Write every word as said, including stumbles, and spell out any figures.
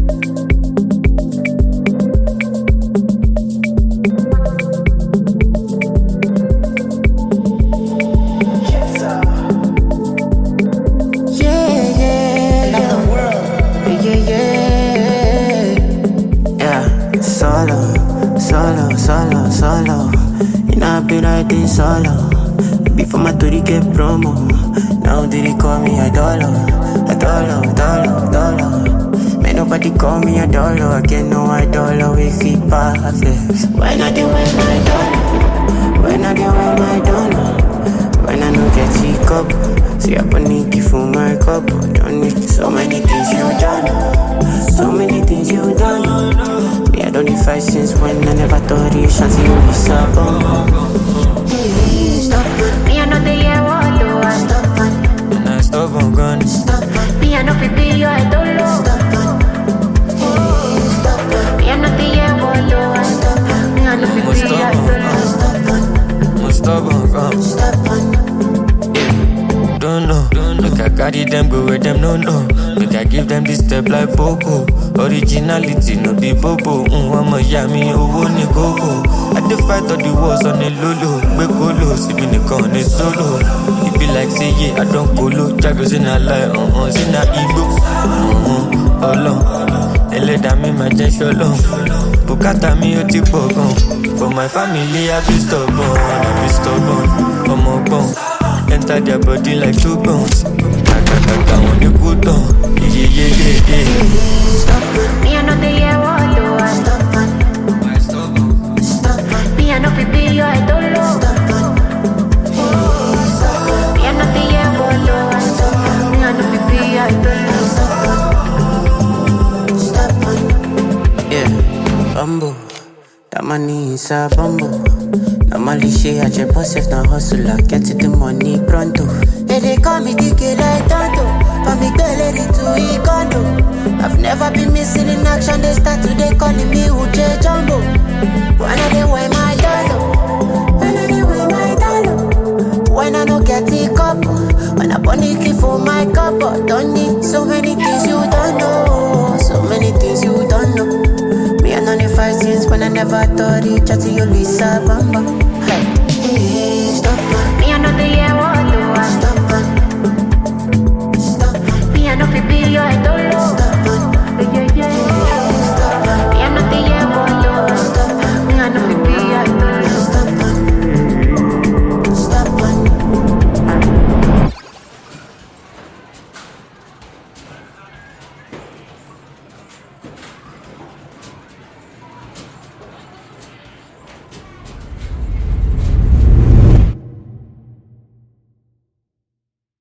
Solo, solo, you know I be like this solo. Before my three get promo, now did they call me a dollar, a dollar, dollar, dollar. Man, nobody call me a dollar, I get no I dollar if he perfect. When I do with my dollar, when I do with my dollar, when I no get sick up, see I panic for my cup. Don't need so many things you done, so many things you done. Me, I don't need fight since when I never thought you should see you be stubborn. Hey, stop it. Me, I know the year what do I Stop it. And I stop on gun. Stop it. Me, I know fi be you, I don't know. Stop it. Hey, stop it. Me, I know the year what do I Stop it. Me, I know fi be you, I don't know. Stop it. Must stop on gun. Stop it. Don't know. Make I carry them, go where them no no. Make I give them this step like Poco. Originality no be bobo. Mm, I'ma yami owo ni gogo. I dey fight all the wars on the lolo. We colo, see me nìkan ni solo. It be like say yeah, I don't colo. Jago say na lie, uh uh, say na ego. Uh uh, olo. Ẹlẹ́dàá mi máa jẹ́ ṣọlọ. Bùkátà mi ó ti pọ̀ gan. For my family, I be stubborn, I be stubborn. Ọmọ ọgbọ́n. Enter their body like two guns. Kaka on the good down. Yeah, yeah, yeah, yeah. Stop it. Me, I know the year what do I Stop it. Stop it. Me, I know fi be you, I don't know. Stop it. Hey, stop it. Me, I know the year what do I Me, I know fi be you, I don't know. Stop it. Stop it. Yeah, bumble. That money is a bumble. Normally she had your boss if not hustler. Get to the money pronto. Hey, they call me D K like Tonto. For me, girl, ready to eat condo. I've never been missing in action. They start today calling me Uche Jumbo. When I they wear my dollar. When I they wear my dollar. When I no get it cup. When I bunny key for my cup. Don't need so many things you don't know. So many things you don't know. Me, I know the fight since when I never thought it. Chatty, you Lisa Bamba. Hey, hey, stop it. Me, I know the year what do I Stop it. Stop it. Me, I know fi be you, I don't know. Stop